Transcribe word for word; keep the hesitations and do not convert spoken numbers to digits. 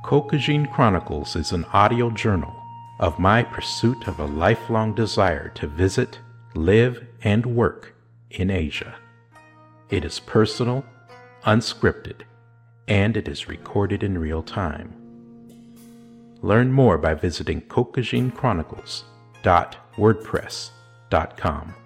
Kokujin Chronicles is an audio journal of my pursuit of a lifelong desire to visit, live, and work in Asia. It is personal, unscripted, and it is recorded in real time. Learn more by visiting kokujin chronicles dot wordpress dot com.